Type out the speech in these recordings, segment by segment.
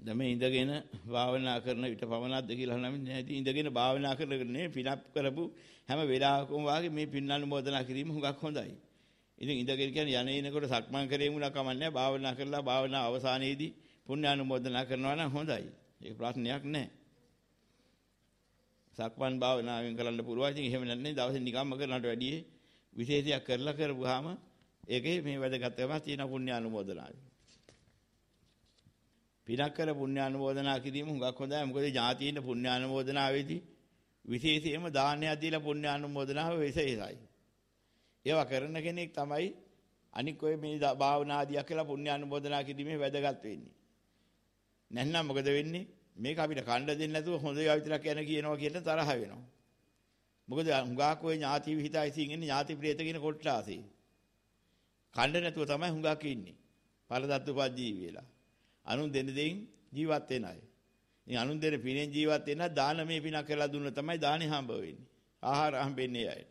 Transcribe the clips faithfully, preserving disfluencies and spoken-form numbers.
දැන් මේ ඉඳගෙන භාවනා කරන විට පවනක්ද කියලා නම් නැති ඉඳගෙන භාවනා කරනනේ පිනක් කරපු හැම වෙලාවකම වාගේ මේ පින් අනුමෝදනා කිරීම හුඟක් හොඳයි. ඉතින් ඉඳගෙන කියන්නේ යන්නේ එනකොට සක්මන් කරේමු නම් කමන්නේ භාවනා කරලා භාවනා අවසානයේදී පුණ්‍ය අනුමෝදනා කරනවා නම් හොඳයි. ඒක ප්‍රශ්නයක් නැහැ. සක්මන් භාවනාවෙන් කරන්න පුළුවන්. ඉතින් එහෙම නැත්නම් දවසේ නිකම්ම කරනට වැඩිය විශේෂයක් කරලා කරපුවාම ඒකේ මේ වැදගත්කම තියෙන පුණ්‍ය අනුමෝදනාවයි. පිනක් කර පුණ්‍ය අනුමෝදනා කිරීම හුඟක් හොඳයි. මොකද ඥාතීන් පුණ්‍ය අනුමෝදනාවේදී විශේෂයෙන්ම දානය දීලා පුණ්‍ය අනුමෝදනාව විශේෂයි. ඒවා කරන කෙනෙක් තමයි අනික ඔය මේ භාවනා ආදියක් කියලා පුණ්‍ය අනුමෝදනා කිරීමේ වැදගත් වෙන්නේ. නැත්නම් මොකද වෙන්නේ? මේක අපිට කණ්ඩ දෙන්නේ නැතුව හොඳ ඒවා විතරක් යන කියනවා කියන තරහ වෙනවා. මොකද හුඟක් ඔය ඥාති විහිතයි සිං ඉන්නේ ඥාති ප්‍රේත කියන කොට්ටාසේ. කණ්ඩ නැතුව තමයි හුඟක් ඉන්නේ. පළදත්තුපත් වෙලා. අනුන් දෙන්න දෙයින් ජීවත් වෙන අය. ඉතින් අනුන් දෙන පිනෙන් ජීවත් වෙන දානමය පිනක් කරලා දුන්න තමයි දානි හම්බ වෙන්නේ. ආහාර හම්බෙන්නේ අයට.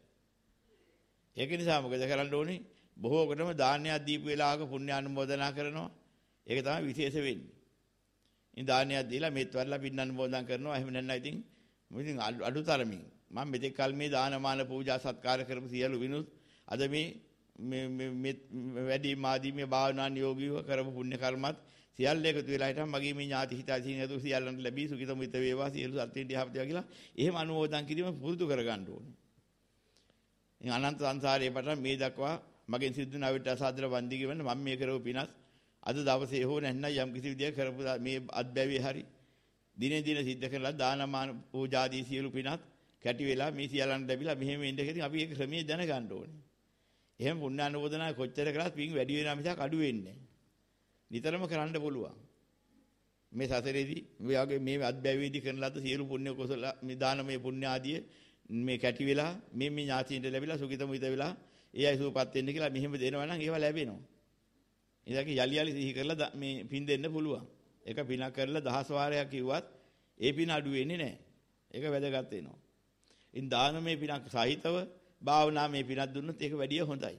ඒක නිසා මොකද කරන්න ඕනේ? බොහෝ කොටම දානයක් දීපු වෙලාවක පුණ්‍ය අනුමෝදනා කරනවා. ඒක තමයි විශේෂ වෙන්නේ. ඉතින් දානයක් දීලා මෙත් වරලා පින් අනුමෝදන් කරනවා. එහෙම නැත්නම් ඉතින් ඉතින් අඩුතරමින් මම මෙතෙක් කල මේ දානමාන පූජා සත්කාර කරපු සියලු විනුත් අද මේ මේ වැඩි මාදී මේ භාවනා නියෝගීව කරපු පුණ්‍ය කර්මත් සියල්ල එකතු වෙලා හිටම මගේ මේ ඥාති හිතාසින් ඇතු සියල්ලන්ට ලැබී සුඛිත මිත වේවා සියලු සත්ත්වයන් දිහාපත් වේවා කියලා එහෙම අනුමෝදන් කිරීම පුරුදු කරගන්න ඕනේ. ඉතින් අනන්ත සංසාරයේ පටන් මේ දක්වා මගෙන් සිද්ධ වුණ අවිට අසාධර වන්දි කියවන්න මම මේ කරපු පිනස් අද දවසේ හෝ නැත්නම් යම් කිසි විදියක කරපු මේ අත්බැවි හරි දිනේ දින සිද්ධ කරලා දානමාන පූජාදී සියලු පිනත් කැටි වෙලා මේ සියල්ලන්ට ලැබිලා මෙහෙම වෙන්න ඉතින් අපි ඒක ක්‍රමයේ දැනගන්න ඕනේ. එහෙම පුණ්‍ය අනුමෝදනා කොච්චර කරත් පින් වැඩි වෙනා මිසක් අඩු වෙන්නේ නැහැ. නිතරම කරන්න පුළුවන්. මේ සසරේදී මේ වගේ මේ අත්බැවිදී කරන ලද සියලු පුණ්‍ය කුසල මේ දානමය පුණ්‍ය ආදී මේ කැටි වෙලා මේ මේ ඥාතියින්ට ලැබිලා සුඛිත මුිත වෙලා ඒ අය සුවපත් වෙන්න කියලා මෙහෙම දෙනවා නම් ඒවා ලැබෙනවා. ඉතින් යලි යලි සිහි කරලා මේ පින් දෙන්න පුළුවන්. ඒක පිනක් කරලා දහස් වාරයක් කිව්වත් ඒ පින අඩු වෙන්නේ නැහැ. ඒක වැදගත් වෙනවා. ඉතින් දානමය පිනක් සහිතව භාවනාමය පිනක් දුන්නොත් ඒක වැඩිය හොඳයි.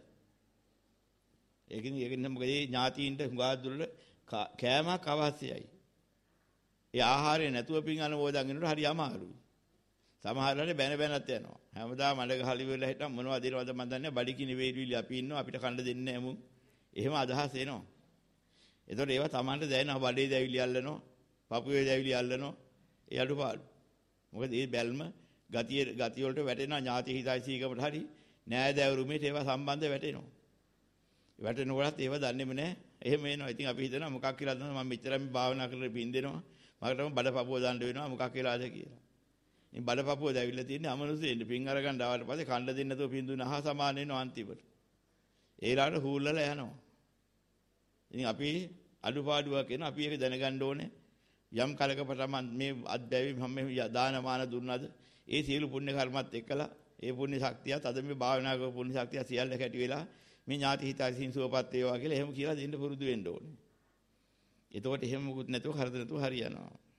ඒකින් ඒකින් මොකද මේ ඥාතියින්ට හුඟා දුරට කෑමක් අවශ්‍යයි. ඒ ආහාරය නැතුව පින් අනුමෝදන් වෙනකොට හරි අමාරුයි. සමහරවල්ලානේ බැන බැනත් යනවා. හැමදාම මඩ ගහලි වෙලා හිටන් මොනවද දෙනවද මන් දන්නේ නැහැ. බඩිකිනි වේලිවිලි අපි ඉන්නවා අපිට කන්න දෙන්නේ නැහැ මුන්. එහෙම අදහස් එනවා. ඒතකොට ඒවා Tamanට දැනෙනවා බඩේ දැවිලි අල්ලනවා, පපුවේ දැවිලි අල්ලනවා. ඒ අඩුපාඩු. මොකද මේ බැල්ම ගතිය ගතිය වලට වැටෙනවා ඥාති හිතයිසීකමට හරි නෑදෑවරුමේට ඒවා සම්බන්ධ වැටෙනවා. වැටෙනකොටත් ඒව දන්නේම නැහැ. එහෙම එනවා. ඉතින් අපි හිතනවා මොකක් කියලා දන්නවා මම මෙච්චර මේ භාවනා කරලා පින් දෙනවා. මකටම බඩපපුව දාන්න වෙනවා මොකක් කියලාද කියලා. ඉතින් බඩපපුව දැවිලා තියෙන්නේ අමනුෂ්‍යෙන්න පින් අරගන්න ආවට පස්සේ කණ්ඩ දෙන්න නැතුව පින් දුන්න අහ සමාන වෙනවා අන්තිමට. ඒලාට හූල්ලලා යනවා. ඉතින් අපි අඩුපාඩුවක් වෙන අපි ඒක දැනගන්න ඕනේ. යම් කලකට මේ අත්බැවි මම දානමාන දුන්නාද ඒ සියලු පුණ්‍ය කර්මත් එක්කලා ඒ පුණ්‍ය ශක්තියත් අද මේ භාවනා කරපු පුණ්‍ය ශක්තිය සියල්ල කැටි වෙලා මේ ඥාති හිතයිසින් සුවපත් වේවා කියලා එහෙම කියලා දෙන්න පුරුදු වෙන්න ඕනේ. එතකොට එහෙම මුකුත් නැතුව කරදර නැතුව හරියනවා.